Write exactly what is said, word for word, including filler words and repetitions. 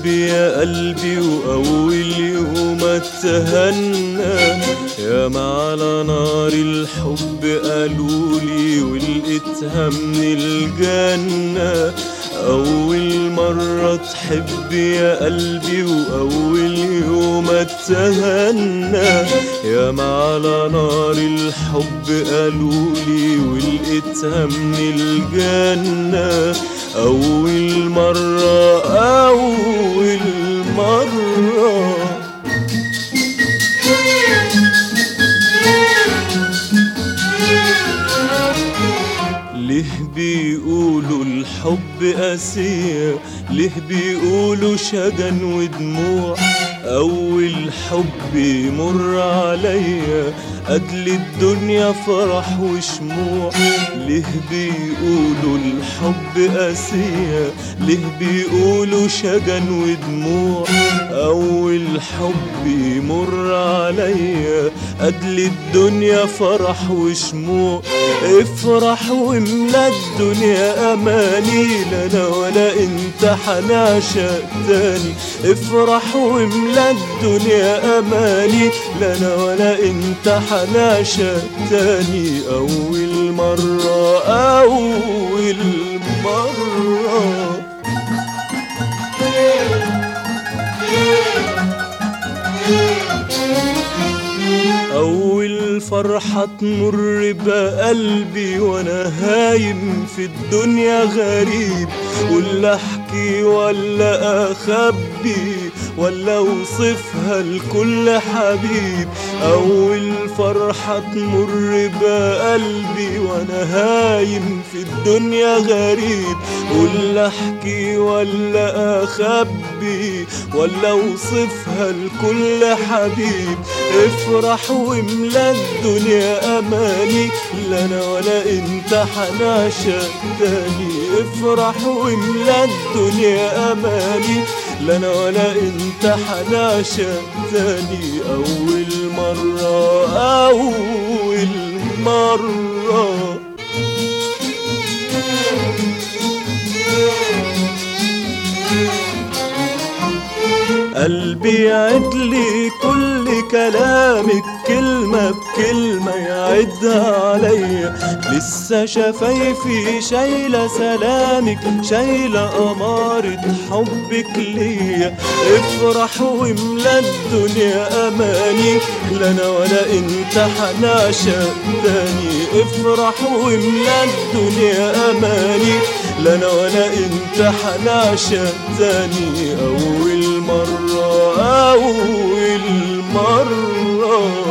يا قلبي وأول يوم اتهنى، ياما على نار الحب قالولي ولقيتها من الجنة. أول مرة تحب يا قلبي وأول يوم اتهنى، ياما على نار الحب قالولي ولقيتها من الجنة. أول مرة أول مرة ليه بيقولوا الحب قاسية، ليه بيقولوا شجن ودموع؟ أول حب يمر عليا قتل الدنيا فرح وشموع. ليه بيقولوا الحب قاسية، ليه بيقولوا شجن ودموع؟ أول حب يمر عليا قتل الدنيا فرح وشموع. افرح واملا الدنيا أماني، لا أنا ولا انت حنعشق تاني. افرح واملا الدنيا أماني، لا أنا ولا انت حنعشق تاني. أول مرة أول مرة أول فرحة تمر بقلبي وأنا هايم في الدنيا غريب. ولا أحكي ولا أخبي ولا أوصفها لكل حبيب؟ أول فرحة تمر بقلبي وأنا هايم في الدنيا غريب. ولا أحكي ولا أخبي ولا أوصفها لكل حبيب. افرح واملا الدنيا أماني، لا أنا ولا انت حنعشق تاني. افرح واملا الدنيا أماني، لا أنا ولا انت حنعشق تاني. أول مرة أول مرة قلبي يعدلي كل كلامك كلمة بكلمة يعدها عليا. لسه شفايفي شايلة سلامك، شايلة أمارة حبك ليا. افرح واملا الدنيا أماني، لا أنا ولا انت حنعشق تاني. افرح واملا الدنيا أماني، لا أنا ولا انت حنعشق تاني. أول مرة أول مرة